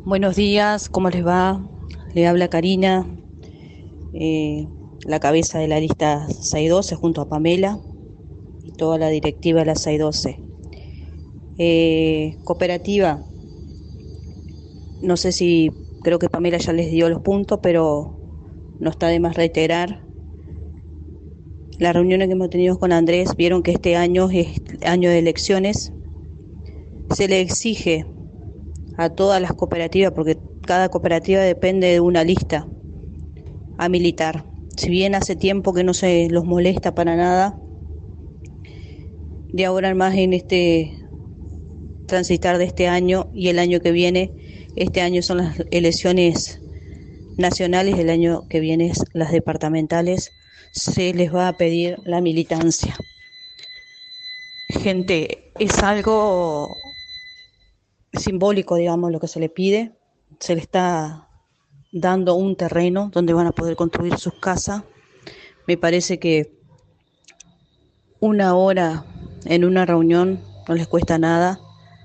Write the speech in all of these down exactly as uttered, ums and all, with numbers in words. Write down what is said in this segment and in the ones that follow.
Buenos días, ¿cómo les va? Le habla Karina, eh, la cabeza de la lista seiscientos doce junto a Pamela y toda la directiva de la seiscientos doce. Eh, cooperativa, no sé si, creo que Pamela ya les dio los puntos, pero no está de más reiterar. Las reuniones que hemos tenido con Andrés vieron que este año es año de elecciones. Se le exige a todas las cooperativas, porque cada cooperativa depende de una lista, a militar. Si bien hace tiempo que no se los molesta para nada, de ahora en más en este transitar de este año y el año que viene, este año son las elecciones nacionales, el año que viene es las departamentales, se les va a pedir la militancia. Gente, es algo simbólico, digamos, lo que se le pide. Se le está dando un terreno donde van a poder construir sus casas. Me parece que una hora en una reunión no les cuesta nada,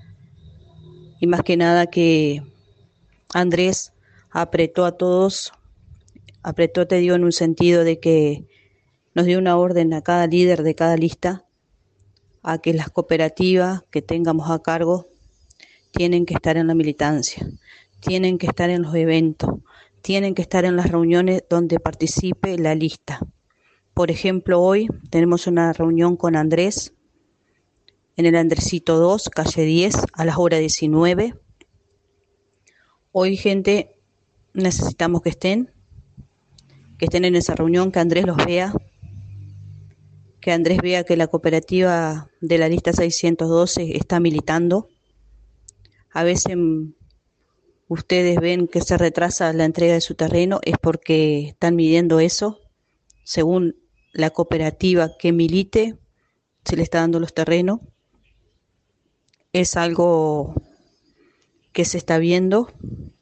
y más que nada que Andrés apretó a todos, apretó, te digo, en un sentido de que nos dio una orden a cada líder de cada lista a que las cooperativas que tengamos a cargo tienen que estar en la militancia, tienen que estar en los eventos, tienen que estar en las reuniones donde participe la lista. Por ejemplo, hoy tenemos una reunión con Andrés en el Andresito dos, calle diez, a las horas diecinueve. Hoy, gente, necesitamos que estén, que estén en esa reunión, que Andrés los vea, que Andrés vea que la cooperativa de la lista seiscientos doce está militando. A veces ustedes ven que se retrasa la entrega de su terreno, es porque están midiendo eso. Según la cooperativa que milite, se le está dando los terrenos. Es algo que se está viendo.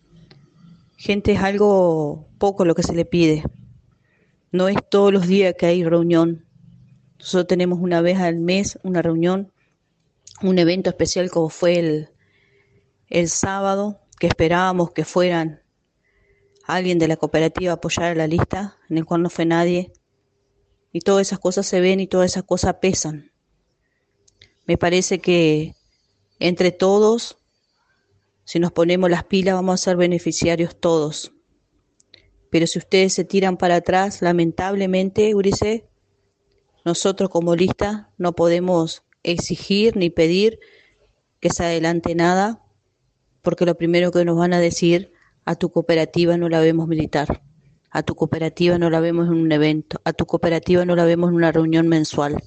Gente, es algo poco lo que se le pide. No es todos los días que hay reunión. Nosotros tenemos una vez al mes una reunión, un evento especial como fue el, el sábado, que esperábamos que fueran alguien de la cooperativa a apoyar a la lista, en el cual no fue nadie. Y todas esas cosas se ven y todas esas cosas pesan. Me parece que entre todos, si nos ponemos las pilas, vamos a ser beneficiarios todos. Pero si ustedes se tiran para atrás, lamentablemente, Ulises, nosotros como lista no podemos exigir ni pedir que se adelante nada, porque lo primero que nos van a decir: a tu cooperativa no la vemos militar, a tu cooperativa no la vemos en un evento, a tu cooperativa no la vemos en una reunión mensual.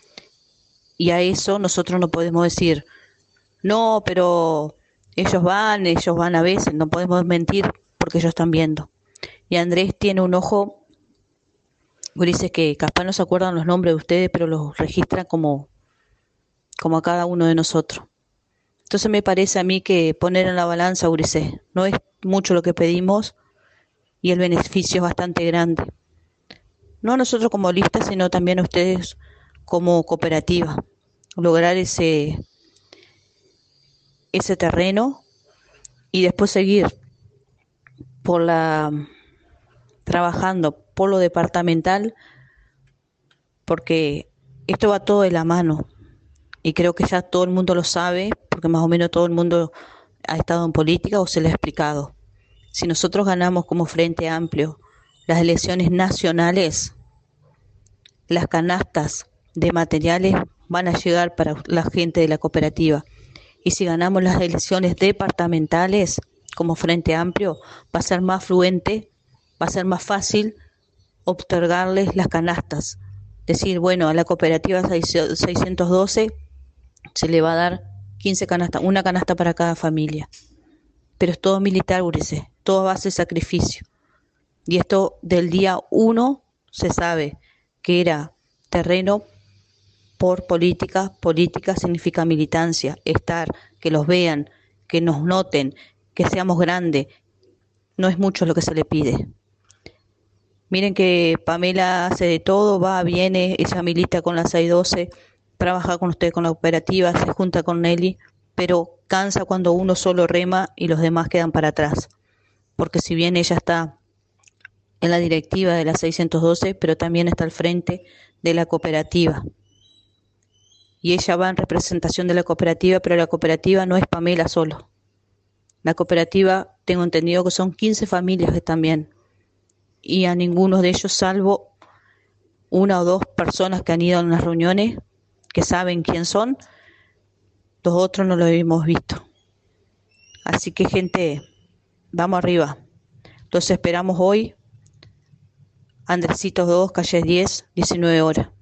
Y a eso nosotros no podemos decir, no, pero ellos van, ellos van a veces, no podemos mentir porque ellos están viendo. Y Andrés tiene un ojo, Ulises, que capaz no se acuerdan los nombres de ustedes, pero los registra como, como a cada uno de nosotros. Entonces me parece a mí que poner en la balanza, Ulises, no es mucho lo que pedimos y el beneficio es bastante grande. No a nosotros como lista, sino también a ustedes como cooperativa. Lograr ese, ese terreno y después seguir por la trabajando por lo departamental, porque esto va todo de la mano y creo que ya todo el mundo lo sabe, porque más o menos todo el mundo ha estado en política o se le ha explicado. Si nosotros ganamos como Frente Amplio las elecciones nacionales, las canastas de materiales van a llegar para la gente de la cooperativa. Y si ganamos las elecciones departamentales como Frente Amplio, va a ser más fluente, va a ser más fácil otorgarles las canastas. Decir, bueno, a la cooperativa seiscientos doce se le va a dar quince canastas, una canasta para cada familia. Pero es todo militar, Ulises, todo a base de sacrificio. Y esto del día uno se sabe que era terreno por política. Política significa militancia, estar, que los vean, que nos noten, que seamos grandes. No es mucho lo que se le pide. Miren que Pamela hace de todo, va, viene, ella milita con la seiscientos doce, trabaja con ustedes con la cooperativa, se junta con Nelly, pero cansa cuando uno solo rema y los demás quedan para atrás. Porque si bien ella está en la directiva de la seiscientos doce, pero también está al frente de la cooperativa. Y ella va en representación de la cooperativa, pero la cooperativa no es Pamela solo. La cooperativa, tengo entendido que son quince familias que están bien. Y a ninguno de ellos, salvo una o dos personas que han ido a unas reuniones, que saben quién son, los otros no los hemos visto. Así que, gente, vamos arriba. Los esperamos hoy, Andresitos dos, calle diez, diecinueve horas.